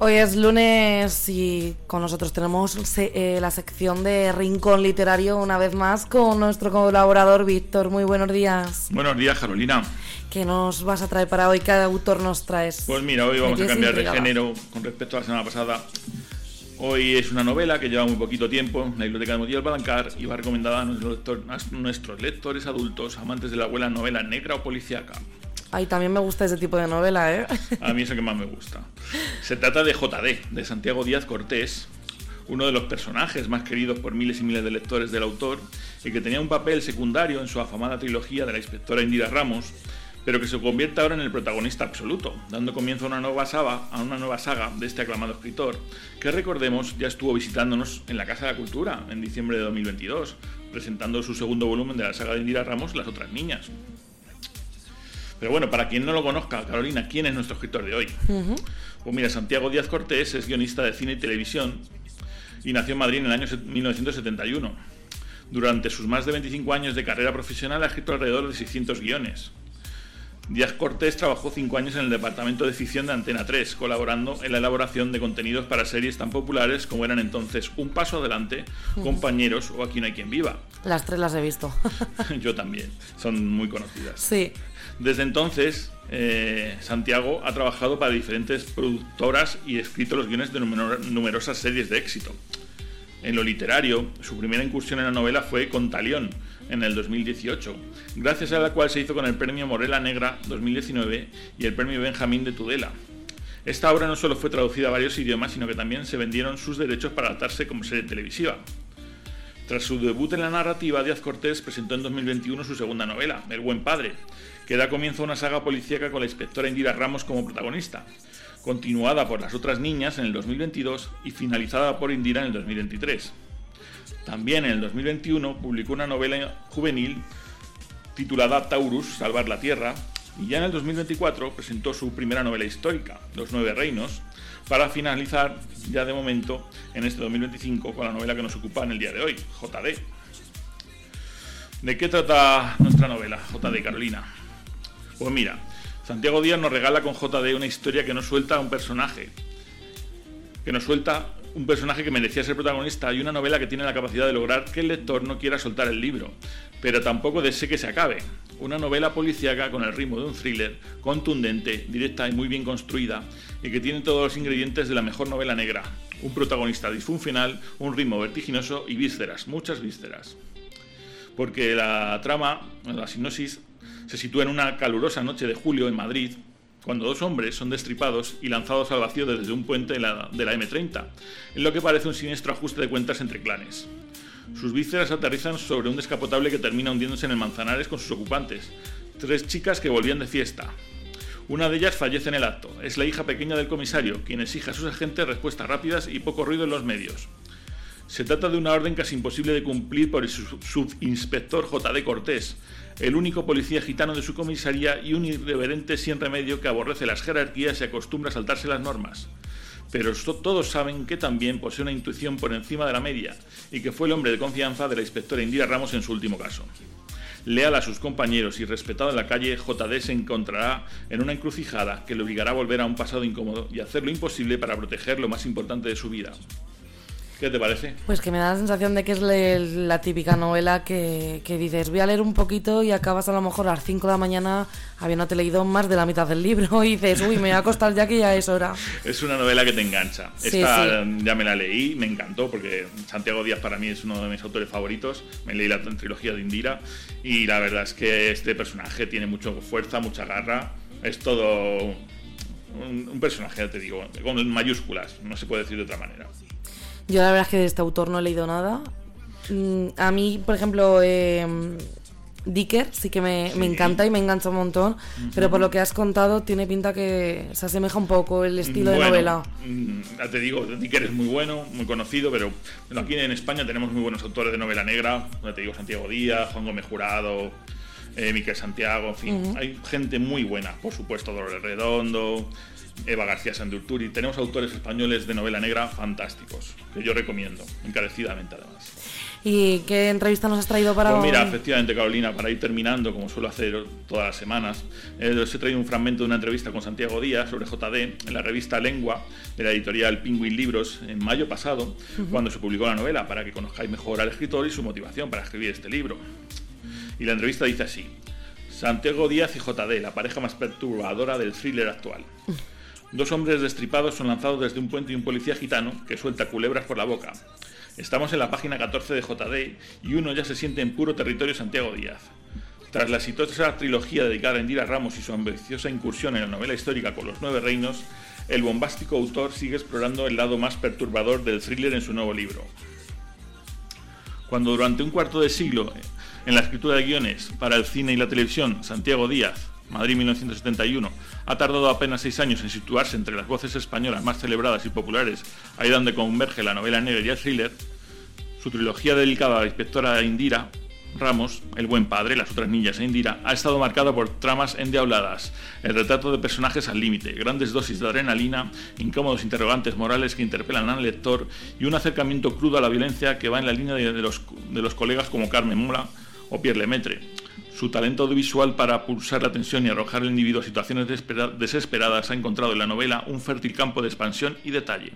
Hoy es lunes y con nosotros tenemos la sección de Rincón Literario una vez más con nuestro colaborador Víctor. Muy buenos días. Buenos días, Carolina. ¿Qué nos vas a traer para hoy? ¿Qué autor nos traes? Pues mira, hoy vamos a cambiar de género con respecto a la semana pasada. Hoy es una novela que lleva muy poquito tiempo en la Biblioteca de Motillas Balancar y va recomendada a nuestros lectores adultos, amantes de la buena novela negra o policíaca. Ay, también me gusta ese tipo de novela, ¿eh? A mí es el que más me gusta. Se trata de J.D., de Santiago Díaz Cortés, uno de los personajes más queridos por miles y miles de lectores del autor y que tenía un papel secundario en su afamada trilogía de la inspectora Indira Ramos, pero que se convierte ahora en el protagonista absoluto, dando comienzo a una nueva saga de este aclamado escritor, que recordemos ya estuvo visitándonos en la Casa de la Cultura en diciembre de 2022, presentando su segundo volumen de la saga de Indira Ramos, Las otras niñas. Pero bueno, para quien no lo conozca, Carolina, ¿quién es nuestro escritor de hoy? Pues mira, Santiago Díaz Cortés es guionista de cine y televisión y nació en Madrid en el año 1971. Durante sus más de 25 años de carrera profesional ha escrito alrededor de 600 guiones. Díaz Cortés trabajó 5 años en el departamento de ficción de Antena 3, colaborando en la elaboración de contenidos para series tan populares como eran entonces Un Paso Adelante, Compañeros o Aquí no hay quien viva. Las tres las he visto. Yo también, son muy conocidas. Sí. Desde entonces, Santiago ha trabajado para diferentes productoras y escrito los guiones de numerosas series de éxito. En lo literario, su primera incursión en la novela fue con Talión, en el 2018, gracias a la cual se hizo con el premio Morela Negra 2019 y el premio Benjamín de Tudela. Esta obra no solo fue traducida a varios idiomas, sino que también se vendieron sus derechos para adaptarse como serie televisiva. Tras su debut en la narrativa, Díaz Cortés presentó en 2021 su segunda novela, El buen padre, que da comienzo a una saga policíaca con la inspectora Indira Ramos como protagonista, continuada por Las otras niñas en el 2022 y finalizada por Indira en el 2023. También en el 2021 publicó una novela juvenil titulada Taurus, Salvar la Tierra, y ya en el 2024 presentó su primera novela histórica, Los Nueve Reinos, para finalizar ya de momento en este 2025 con la novela que nos ocupa en el día de hoy, J.D. ¿De qué trata nuestra novela, J.D., Carolina? Pues mira, Santiago Díaz nos regala con J.D. una historia que nos suelta un personaje que merecía ser protagonista y una novela que tiene la capacidad de lograr que el lector no quiera soltar el libro, pero tampoco desee que se acabe. Una novela policíaca con el ritmo de un thriller, contundente, directa y muy bien construida, y que tiene todos los ingredientes de la mejor novela negra. Un protagonista disfuncional, un ritmo vertiginoso y vísceras, muchas vísceras. Porque la trama, la sinopsis, se sitúa en una calurosa noche de julio en Madrid, cuando dos hombres son destripados y lanzados al vacío desde un puente de la M30, en lo que parece un siniestro ajuste de cuentas entre clanes. Sus vísceras aterrizan sobre un descapotable que termina hundiéndose en el Manzanares con sus ocupantes, 3 chicas que volvían de fiesta. Una de ellas fallece en el acto, es la hija pequeña del comisario, quien exige a sus agentes respuestas rápidas y poco ruido en los medios. Se trata de una orden casi imposible de cumplir por el subinspector J.D. Cortés, el único policía gitano de su comisaría y un irreverente sin remedio que aborrece las jerarquías y acostumbra a saltarse las normas. Pero todos saben que también posee una intuición por encima de la media y que fue el hombre de confianza de la inspectora Indira Ramos en su último caso. Leal a sus compañeros y respetado en la calle, J.D. se encontrará en una encrucijada que le obligará a volver a un pasado incómodo y hacer lo imposible para proteger lo más importante de su vida. ¿Qué te parece? Pues que me da la sensación de que es la típica novela que dices, voy a leer un poquito y acabas a lo mejor a las 5 de la mañana habiéndote leído más de la mitad del libro y dices, uy, me voy a acostar ya que ya es hora. Es una novela que te engancha. Sí, Esta ya me la leí, me encantó porque Santiago Díaz para mí es uno de mis autores favoritos. Me leí la trilogía de Indira y la verdad es que este personaje tiene mucha fuerza, mucha garra. Es todo un personaje, ya te digo, con mayúsculas, no se puede decir de otra manera. Yo la verdad es que de este autor no he leído nada. A mí, por ejemplo, Dicker sí que me encanta y me engancha un montón, pero por lo que has contado tiene pinta que se asemeja un poco el estilo de novela. Ya te digo, Dicker es muy bueno, muy conocido, pero aquí en España tenemos muy buenos autores de novela negra. Ya te digo, Santiago Díaz, Juan Gómez Jurado, Miquel Santiago, en fin, hay gente muy buena, por supuesto, Dolores Redondo, Eva García Santurturi. Tenemos autores españoles de novela negra fantásticos, que yo recomiendo, encarecidamente además. ¿Y qué entrevista nos has traído para Pues mira, hoy? efectivamente, Carolina, para ir terminando, como suelo hacer todas las semanas, os he traído un fragmento de una entrevista con Santiago Díaz sobre JD en la revista Lengua de la editorial Penguin Libros en mayo pasado, cuando se publicó la novela, para que conozcáis mejor al escritor y su motivación para escribir este libro. Y la entrevista dice así: Santiago Díaz y JD, la pareja más perturbadora del thriller actual. Dos hombres destripados son lanzados desde un puente y un policía gitano que suelta culebras por la boca. Estamos en la página 14 de JD y uno ya se siente en puro territorio Santiago Díaz. Tras la exitosa trilogía dedicada a Indira Ramos y su ambiciosa incursión en la novela histórica con los 9 reinos, el bombástico autor sigue explorando el lado más perturbador del thriller en su nuevo libro. Cuando durante un cuarto de siglo, en la escritura de guiones para el cine y la televisión, Santiago Díaz, Madrid 1971, ha tardado apenas 6 años en situarse entre las voces españolas más celebradas y populares, ahí donde converge la novela negra y el thriller, su trilogía dedicada a la inspectora Indira Ramos, El buen padre, Las otras niñas e Indira, ha estado marcada por tramas endiabladas, el retrato de personajes al límite, grandes dosis de adrenalina, incómodos interrogantes morales que interpelan al lector y un acercamiento crudo a la violencia que va en la línea de los colegas como Carmen Mola o Pierre Lemaitre. Su talento audiovisual para pulsar la tensión y arrojar al individuo a situaciones desesperadas ha encontrado en la novela un fértil campo de expansión y detalle.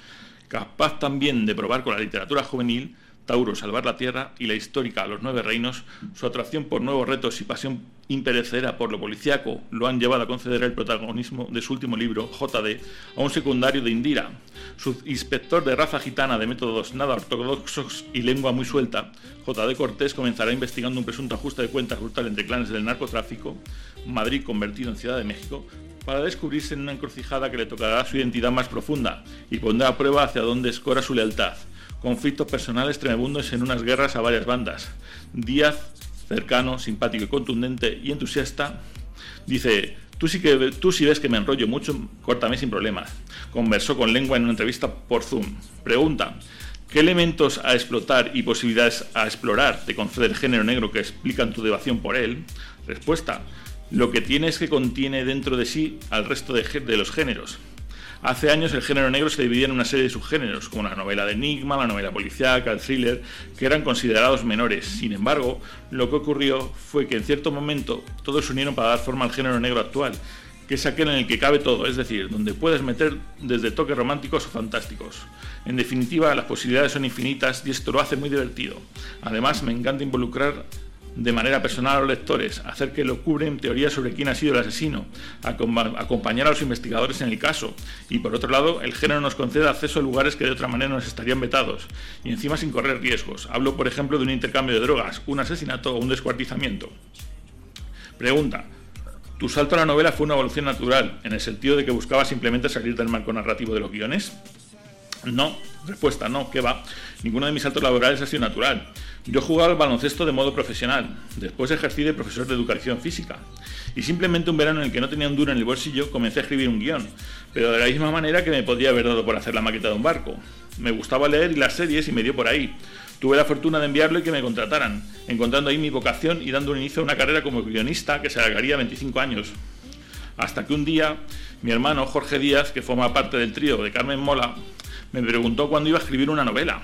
Capaz también de probar con la literatura juvenil, Tauro, Salvar la Tierra y la histórica Los 9 reinos, su atracción por nuevos retos y pasión imperecedera por lo policíaco lo han llevado a conceder el protagonismo de su último libro, JD, a un secundario de Indira. Su inspector de raza gitana de métodos nada ortodoxos y lengua muy suelta, JD Cortés comenzará investigando un presunto ajuste de cuentas brutal entre clanes del narcotráfico, Madrid convertido en Ciudad de México, para descubrirse en una encrucijada que le tocará su identidad más profunda y pondrá a prueba hacia dónde escora su lealtad. Conflictos personales tremebundos en unas guerras a varias bandas. Díaz, cercano, simpático y contundente y entusiasta, dice: tú sí ves que me enrollo mucho, córtame sin problemas. Conversó con Lengua en una entrevista por Zoom. Pregunta: ¿qué elementos a explotar y posibilidades a explorar te concede el género negro que explican tu devoción por él? Respuesta: lo que tiene es que contiene dentro de sí al resto de los géneros. Hace años el género negro se dividía en una serie de subgéneros, como la novela de enigma, la novela policíaca, el thriller, que eran considerados menores. Sin embargo, lo que ocurrió fue que en cierto momento todos se unieron para dar forma al género negro actual, que es aquel en el que cabe todo, es decir, donde puedes meter desde toques románticos o fantásticos. En definitiva, las posibilidades son infinitas y esto lo hace muy divertido. Además, me encanta involucrar de manera personal a los lectores, hacer que lo cubren teorías sobre quién ha sido el asesino, acompañar a los investigadores en el caso, y por otro lado, el género nos concede acceso a lugares que de otra manera nos estarían vetados, y encima sin correr riesgos. Hablo, por ejemplo, de un intercambio de drogas, un asesinato o un descuartizamiento. Pregunta: ¿tu salto a la novela fue una evolución natural, en el sentido de que buscabas simplemente salir del marco narrativo de los guiones? No. Respuesta: no, ¿qué va? Ninguno de mis saltos laborales ha sido natural. Yo jugaba al baloncesto de modo profesional, después ejercí de profesor de educación física, y simplemente un verano en el que no tenía un duro en el bolsillo comencé a escribir un guión, pero de la misma manera que me podía haber dado por hacer la maqueta de un barco. Me gustaba leer y las series y me dio por ahí. Tuve la fortuna de enviarlo y que me contrataran, encontrando ahí mi vocación y dando un inicio a una carrera como guionista que se alargaría 25 años. Hasta que un día, mi hermano Jorge Díaz, que forma parte del trío de Carmen Mola, me preguntó cuándo iba a escribir una novela.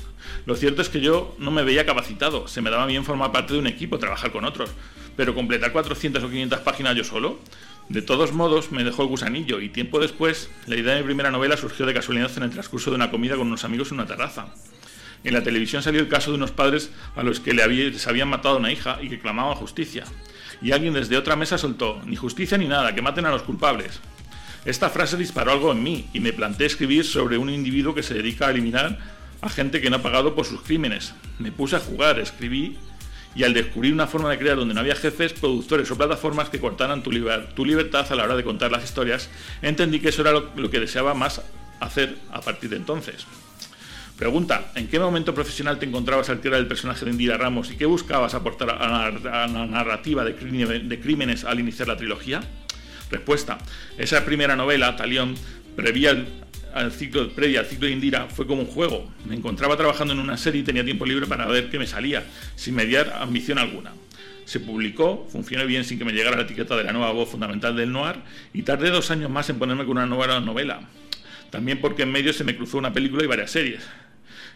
Lo cierto es que yo no me veía capacitado, se me daba bien formar parte de un equipo, trabajar con otros, pero completar 400 o 500 páginas yo solo. De todos modos, me dejó el gusanillo y tiempo después, la idea de mi primera novela surgió de casualidad en el transcurso de una comida con unos amigos en una terraza. En la televisión salió el caso de unos padres a los que les habían matado a una hija y que clamaban justicia. Y alguien desde otra mesa soltó: ni justicia ni nada, que maten a los culpables. Esta frase disparó algo en mí y me planteé escribir sobre un individuo que se dedica a eliminar a gente que no ha pagado por sus crímenes. Me puse a jugar, escribí, y al descubrir una forma de crear donde no había jefes, productores o plataformas que cortaran tu libertad a la hora de contar las historias, entendí que eso era lo que deseaba más hacer a partir de entonces. Pregunta: ¿en qué momento profesional te encontrabas al crear el personaje de Indira Ramos y qué buscabas aportar a la narrativa de crímenes al iniciar la trilogía? Respuesta: esa primera novela, Talión, previa al ciclo de Indira, fue como un juego. Me encontraba trabajando en una serie y tenía tiempo libre para ver qué me salía, sin mediar ambición alguna. Se publicó, funcionó bien sin que me llegara la etiqueta de la nueva voz fundamental del noir, y tardé 2 años más en ponerme con una nueva novela. También porque en medio se me cruzó una película y varias series.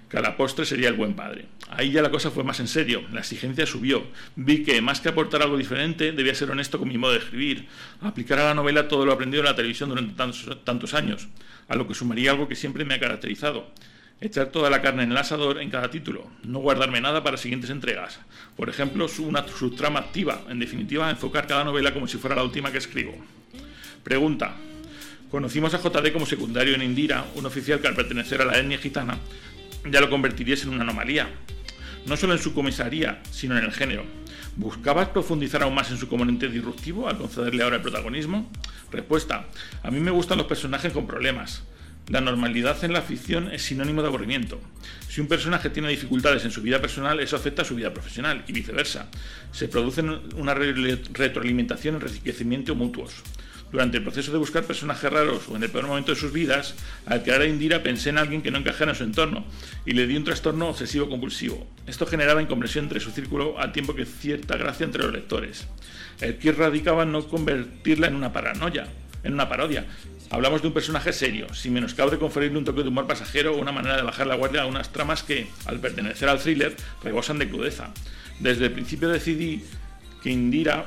que a la postre sería el buen padre. Ahí ya la cosa fue más en serio, la exigencia subió. Vi que, más que aportar algo diferente, debía ser honesto con mi modo de escribir, aplicar a la novela todo lo aprendido en la televisión durante tantos años, a lo que sumaría algo que siempre me ha caracterizado: echar toda la carne en el asador en cada título, no guardarme nada para siguientes entregas. Por ejemplo, una subtrama activa, en definitiva, enfocar cada novela como si fuera la última que escribo. Pregunta: conocimos a JD como secundario en Indira, un oficial que al pertenecer a la etnia gitana ya lo convertirías en una anomalía, no solo en su comisaría, sino en el género. ¿Buscabas profundizar aún más en su componente disruptivo al concederle ahora el protagonismo? Respuesta: a mí me gustan los personajes con problemas. La normalidad en la ficción es sinónimo de aburrimiento. Si un personaje tiene dificultades en su vida personal, eso afecta a su vida profesional y viceversa. Se produce una retroalimentación y enriquecimiento mutuos. Durante el proceso de buscar personajes raros o en el peor momento de sus vidas, al crear a Indira pensé en alguien que no encajara en su entorno y le di un trastorno obsesivo-compulsivo. Esto generaba incomprensión entre su círculo al tiempo que cierta gracia entre los lectores. El quid radicaba en no convertirla en una paranoia, en una parodia. Hablamos de un personaje serio, sin menoscabo de conferirle un toque de humor pasajero o una manera de bajar la guardia a unas tramas que, al pertenecer al thriller, rebosan de crudeza. Desde el principio decidí que Indira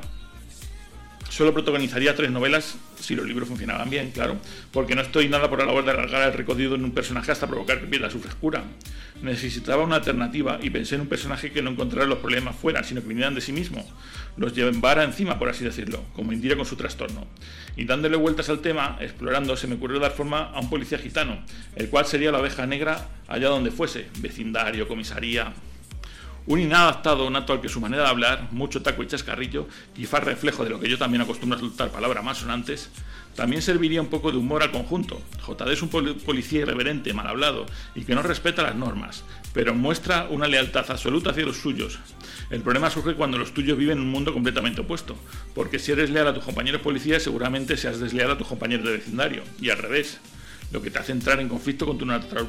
solo protagonizaría 3 novelas si los libros funcionaban bien, claro, porque no estoy nada por la labor de alargar el recorrido en un personaje hasta provocar que pierda su frescura. Necesitaba una alternativa y pensé en un personaje que no encontrara los problemas fuera, sino que vinieran de sí mismo, los llevara encima, por así decirlo, como Indira con su trastorno. Y dándole vueltas al tema, explorando, se me ocurrió dar forma a un policía gitano, el cual sería la oveja negra allá donde fuese, vecindario, comisaría. Un inadaptado nato al que su manera de hablar, mucho taco y chascarrillo, quizás reflejo de lo que yo también acostumbro a soltar palabras más sonantes, también serviría un poco de humor al conjunto. JD es un policía irreverente, mal hablado y que no respeta las normas, pero muestra una lealtad absoluta hacia los suyos. El problema surge cuando los tuyos viven en un mundo completamente opuesto, porque si eres leal a tus compañeros policías, seguramente seas desleal a tus compañeros de vecindario, y al revés, lo que te hace entrar en conflicto con tu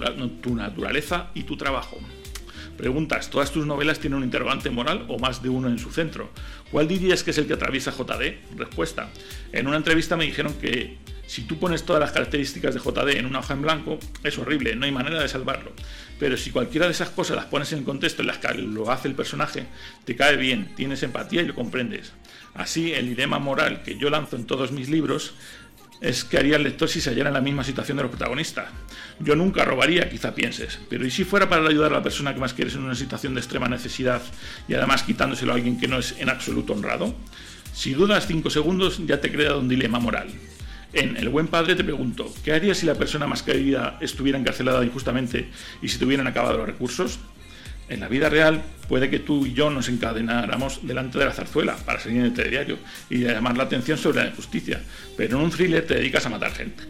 naturaleza y tu trabajo. Preguntas: ¿todas tus novelas tienen un interrogante moral o más de uno en su centro? ¿Cuál dirías que es el que atraviesa JD? Respuesta: en una entrevista me dijeron que si tú pones todas las características de JD en una hoja en blanco, es horrible, no hay manera de salvarlo. Pero si cualquiera de esas cosas las pones en el contexto en las que lo hace el personaje, te cae bien, tienes empatía y lo comprendes. Así, el dilema moral que yo lanzo en todos mis libros es que haría el lector si se hallara en la misma situación de los protagonistas. Yo nunca robaría, quizá pienses, pero ¿y si fuera para ayudar a la persona que más quieres en una situación de extrema necesidad y además quitándoselo a alguien que no es en absoluto honrado? Si dudas 5 segundos, ya te crea un dilema moral. En El buen padre te pregunto: ¿qué harías si la persona más querida estuviera encarcelada injustamente y si te hubieran acabado los recursos? En la vida real puede que tú y yo nos encadenáramos delante de la zarzuela para salir en el telediario y llamar la atención sobre la injusticia, pero en un thriller te dedicas a matar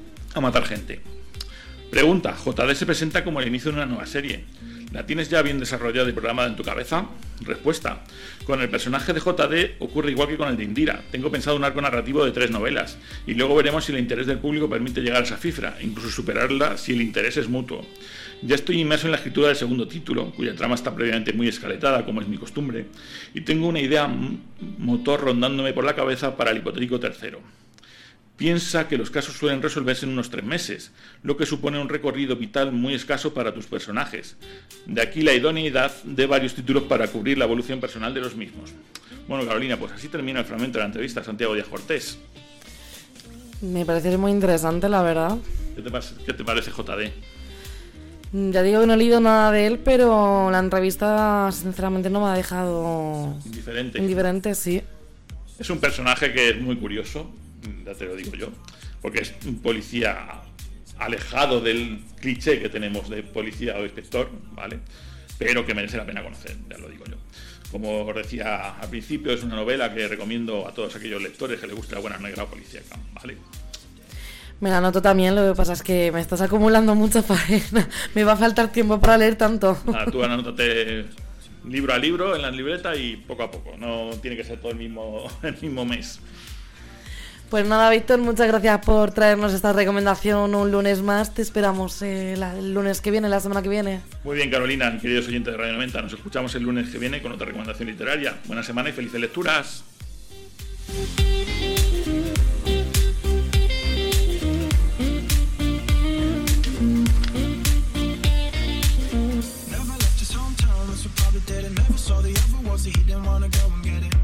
gente. Pregunta: JD se presenta como el inicio de una nueva serie. ¿La tienes ya bien desarrollada y programada en tu cabeza? Respuesta: con el personaje de JD ocurre igual que con el de Indira. Tengo pensado un arco narrativo de 3 novelas y luego veremos si el interés del público permite llegar a esa cifra, incluso superarla si el interés es mutuo. Ya estoy inmerso en la escritura del segundo título, cuya trama está previamente muy escaletada, como es mi costumbre, y tengo una idea motor rondándome por la cabeza para el hipotético tercero. Piensa que los casos suelen resolverse en unos 3 meses, lo que supone un recorrido vital muy escaso para tus personajes. De aquí la idoneidad de varios títulos para cubrir la evolución personal de los mismos. Bueno, Carolina, pues así termina el fragmento de la entrevista a Santiago Díaz Cortés. Me parece muy interesante, la verdad. ¿Qué te parece JD? Ya digo que no he leído nada de él, pero la entrevista sinceramente no me ha dejado indiferente, sí. Es un personaje que es muy curioso, ya te lo digo yo, porque es un policía alejado del cliché que tenemos de policía o inspector, ¿vale? Pero que merece la pena conocer, ya lo digo yo. Como os decía al principio, es una novela que recomiendo a todos aquellos lectores que les guste la buena negra policíaca, ¿vale? Me la anoto también, lo que pasa es que me estás acumulando mucha faena. Me va a faltar tiempo para leer tanto. Nada, tú anótate libro a libro en la libreta y poco a poco. No tiene que ser todo el mismo mes. Pues nada, Víctor, muchas gracias por traernos esta recomendación un lunes más. Te esperamos el lunes que viene, la semana que viene. Muy bien, Carolina, queridos oyentes de Radio 90. Nos escuchamos el lunes que viene con otra recomendación literaria. Buena semana y felices lecturas. probably didn't. Never saw the other ones, so he didn't wanna go and get it.